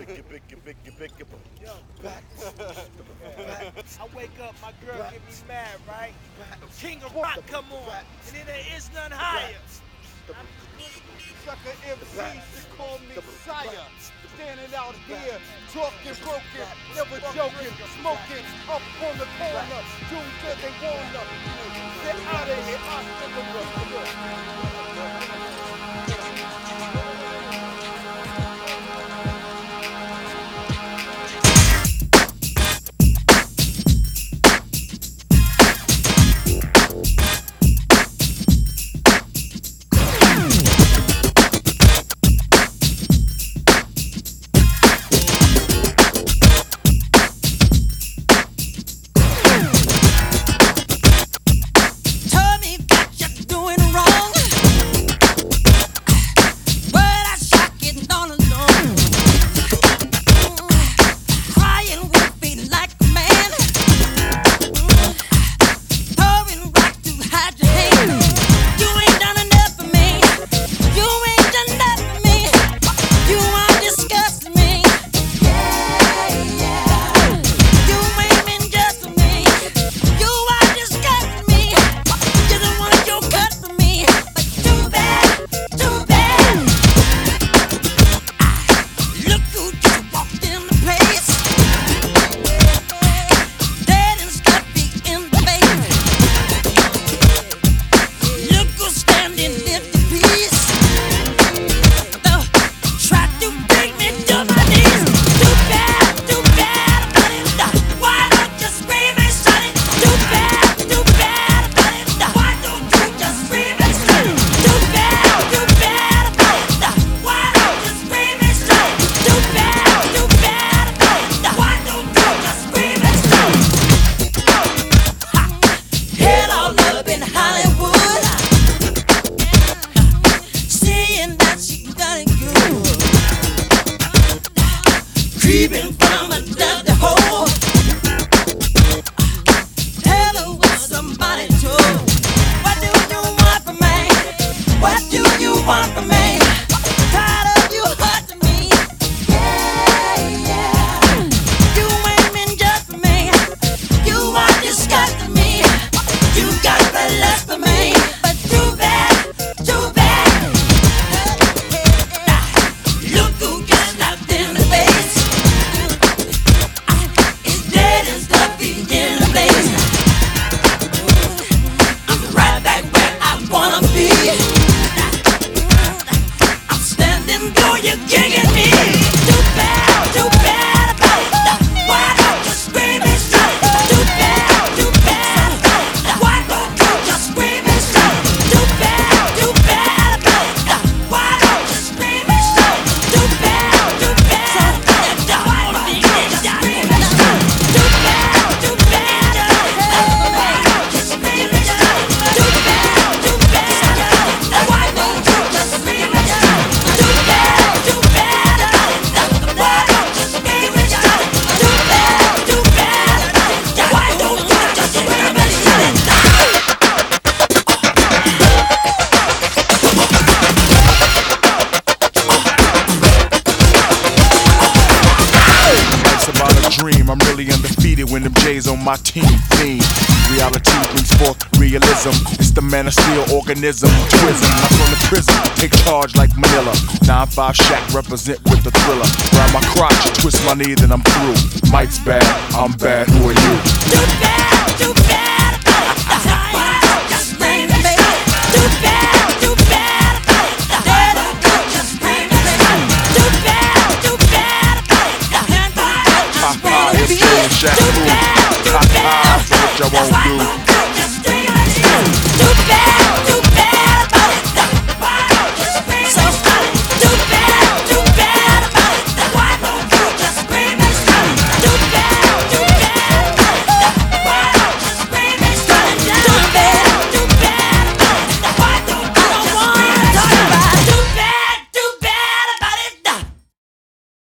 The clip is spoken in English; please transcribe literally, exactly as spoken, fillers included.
I wake up, my girl get me mad, right? King of rock come on, and then there is none higher. Sucker M Cs should call me sire. Standing out here, talking broken, never joking, smoking up on the corner. Dudes said they wanna get out of here. I said the creeping from a dusty hole. Tell her what somebody told. What do you want from me? What do you want from me? Tired of you hurting me. Yeah, yeah. You ain't been just for me. You are disgusting me. You got the lust for me. But too bad, too bad. Look who got knocked in the face. It's dead and stuffy in the place. I'm right back where I wanna be. I'm standing though you're kicking me. Too bad, too bad about it. Why don't you scream and shout? Too bad, too bad. Why don't you just scream and shout? Too bad, too bad about it. Why don't you scream and shout? Too bad, too bad. Why don't you just scream and shout? Too bad, too bad. Why don't you scream and shout? Too bad, too bad. Why don't you just scream and shout? Too bad, too bad. Why don't you scream and shout? Too bad, too bad. Why don't you just scream and shout? It's about a dream. I'm really undefeated when them J's on my team. Fiend. Reality brings forth realism. It's the man of steel organism. Twism. I'm from the prison. Take charge like Manila. nine five Shack represent with the thriller. Grab my crotch, twist my knee, then I'm through. Mike's bad, I'm bad. Who are you? Too bad, too bad.